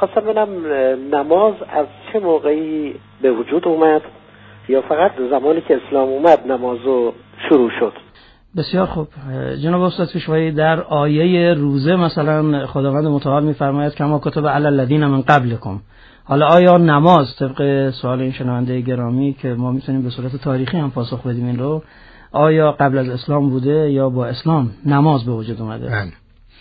خواستم ببینم نماز از چه موقعی به وجود اومد یا فقط زمانی که اسلام اومد نمازو شروع شد؟ بسیار خوب. جناب استاد پیشوایی در آیه روزه مثلا خداوند متعال می‌فرماید کما کتب علی الذین من قبلکم. حالا آیا نماز طبق سوال این شنونده گرامی که ما میتونیم به صورت تاریخی هم پاسخ بدیم این رو، آیا قبل از اسلام بوده یا با اسلام نماز به وجود اومده؟ بله.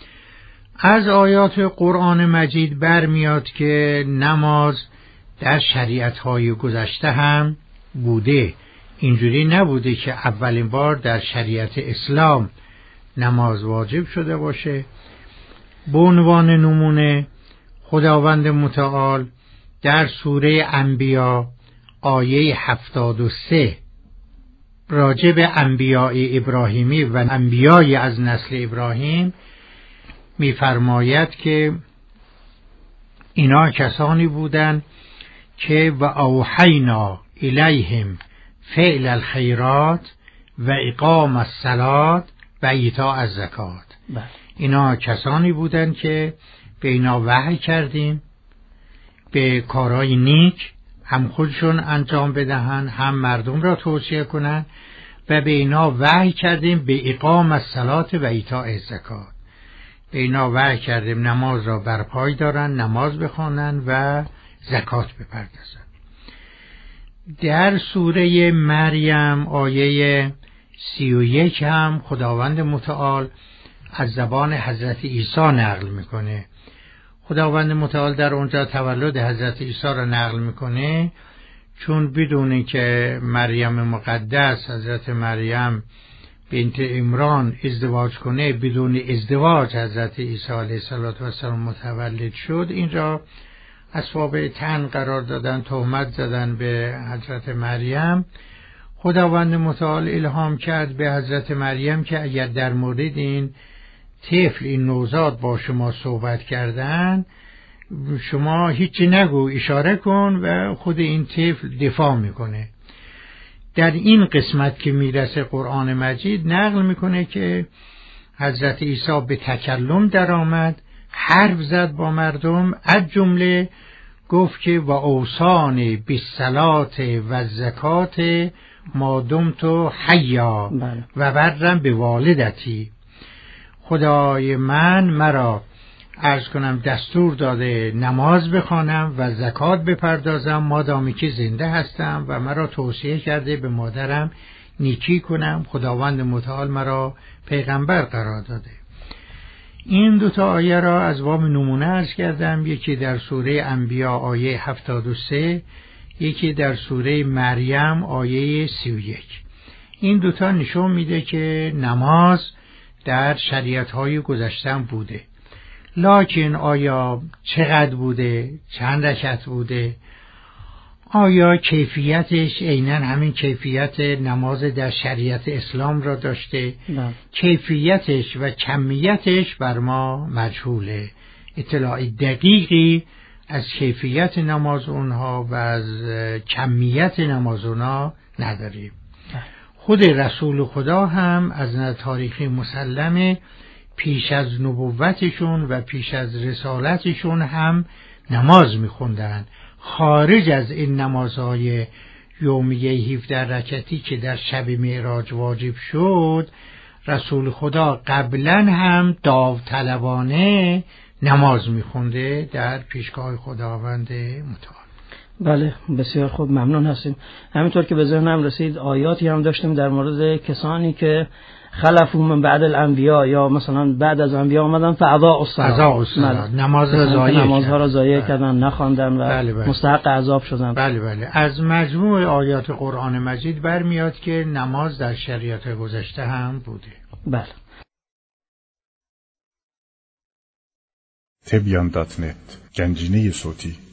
از آیات قرآن مجید برمیاد که نماز در شریعت‌های گذشته هم بوده. اینجوری نبوده که اولین بار در شریعت اسلام نماز واجب شده باشه. به عنوان نمونه خداوند متعال در سوره انبیا آیه 73 راجع به انبیاء ابراهیمی و انبیای از نسل ابراهیم می‌فرماید که اینا کسانی بودند که و اوحینا الیهم فعل الخیرات و اقام الصلاة و ایتاء الزکات. اینا کسانی بودند که به اینا وحی کردیم به کارهای نیک هم خودشون انجام بدهن هم مردم را توصیه کنن و به اینا وحی کردیم به اقام الصلاة و ایتاء الزکات. به اینا وحی کردیم نماز را برپای دارن، نماز بخوانن و زکات بپردازن. در سوره مریم آیه 31 هم خداوند متعال از زبان حضرت عیسی نقل میکنه. خداوند متعال در اونجا تولد حضرت عیسی را نقل میکنه، چون بدونه که مریم مقدس حضرت مریم بنت عمران ازدواج کنه، بدون ازدواج حضرت عیسی علیه السلام متولد شد. اینجا اسباب طعن قرار دادن، تهمت زدن به حضرت مریم. خداوند متعال الهام کرد به حضرت مریم که اگر در مورد این طفل، این نوزاد با شما صحبت کردن، شما هیچی نگو، اشاره کن و خود این طفل دفاع میکنه. در این قسمت که میرسه قرآن مجید نقل میکنه که حضرت عیسی به تکلم در آمد، حرف زد با مردم، از جمله گفت که و اوصانی بالصلاة و الزکات ما دمت حیا و برم به والدتی. خدای من مرا عرض کنم دستور داده نماز بخوانم و زکات بپردازم مادامی که زنده هستم و مرا توصیه کرده به مادرم نیکی کنم. خداوند متعال مرا پیغمبر قرار داده. این دوتا آیه را از باب نمونه عرض کردم، یکی در سوره انبیا آیه 73، یکی در سوره مریم آیه 31. این دوتا نشون میده که نماز در شریعت‌های گذشته بوده. لکن آیا چقدر بوده، چند رکعت بوده، آیا کیفیتش عیناً همین کیفیت نماز در شریعت اسلام را داشته؟ کیفیتش و کمیتش بر ما مجهوله. اطلاع دقیقی از کیفیت نماز اونها و از کمیت نماز اونها نداریم. خود رسول خدا هم از نظر تاریخی مسلمه پیش از نبوتشون و پیش از رسالتشون هم نماز میخوندن. خارج از این نمازهای یومیه 17 رکعتی که در شب معراج واجب شد، رسول خدا قبلا هم داوطلبانه نماز میخونده در پیشگاه خداوند متعال. بله، بسیار خوب، ممنون هستیم. همینطور که به ذهنم رسید آیاتی هم داشتیم در مورد کسانی که خلفوا من بعد الانبیاء، یا مثلا بعد از انبیا آمدن فاضاعوا الصلاة، نمازها را ضایع کردن، نخواندن و مستحق عذاب شدن. بله. از مجموع آیات قرآن مجید برمیاد که نماز در شریعت گذشته هم بوده. بله. تبیان.net گنجینه صوتی